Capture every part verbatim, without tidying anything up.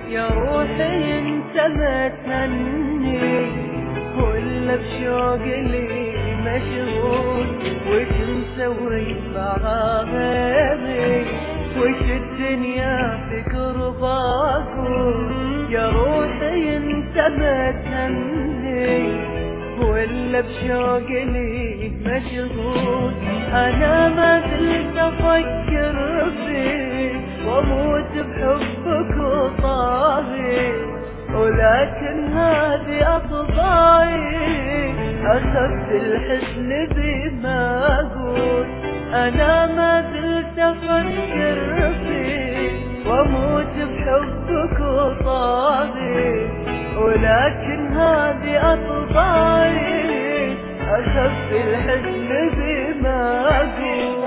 يا روحي انت متهني كل بشوق لي مشغول، وش مسوي مع غيري وش الدنيا فكر باقول. يا روحي انت متهني ولا بشوق لي مشغول، انا ما زلت افكر فيك واموت بحبك وطاغي، ولكن هذه اطباعي اخذت الحزن بما اقول. انا ما زلت افكر فيك واموت بحبك وطاغي، ولكن هذه اطباعي اخذت الحزن بما اقول.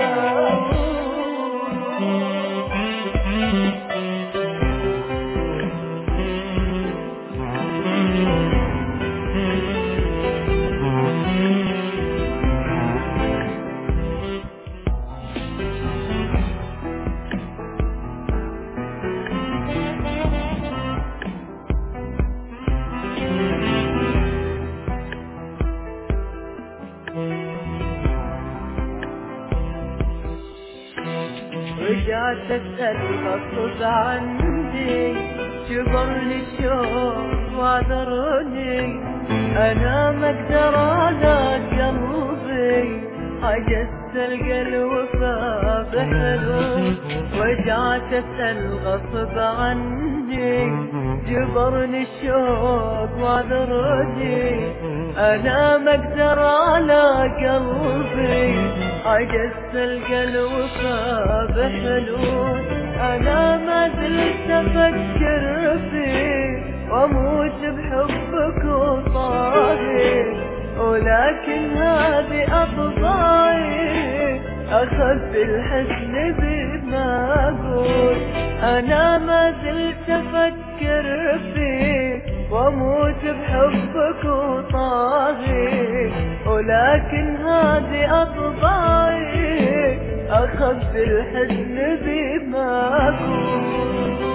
رجعت اسأل غصب عني، جبرني الشوق وعذرني، انا ما اقدر على قلبي عجزت القى الوفا بحلول. رجعت اسأل غصب عني، جبرني الشوق وعذرني، انا ما اقدر على قلبي عجزت القى الوفا بحلول. انا ما زلت افكر فيك واموت بحبك وطاغي، ولكن هذه اطباعي اخذت الحزن بما اقول. انا ما زلت افكر فيك واموت بحبك وطاغي، ولكن هذه اطباعي اخذت الحزن بما اقول.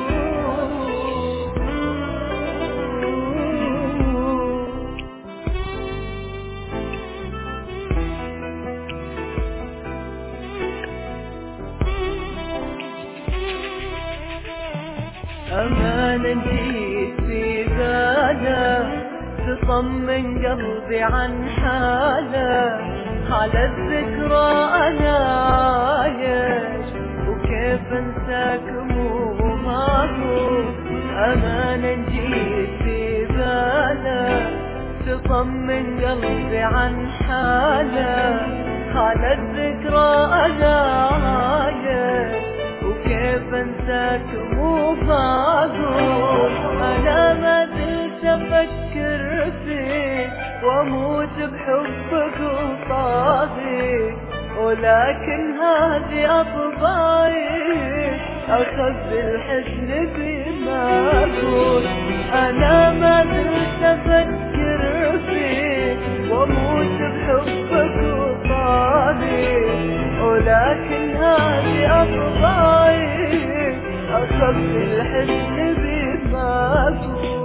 أمانا جيت في باله تطمن قلبي عن حاله، على الذكرى أنا عايش وكيف أنساك مو معقول. أمانا جيت في باله تطمن قلبي عن حاله، على الذكرى أنا عايش وكيف انساك مو معقول. انا ما زلت افكر فيك واموت بحبك وطاغي، ولكن هذه اطباعي اخذت الحزن بما اقول. انا ما زلت افكر فيك واموت بحبك وطاغي، ولكن هذه اطباعي اخذت الحزن بما اقول.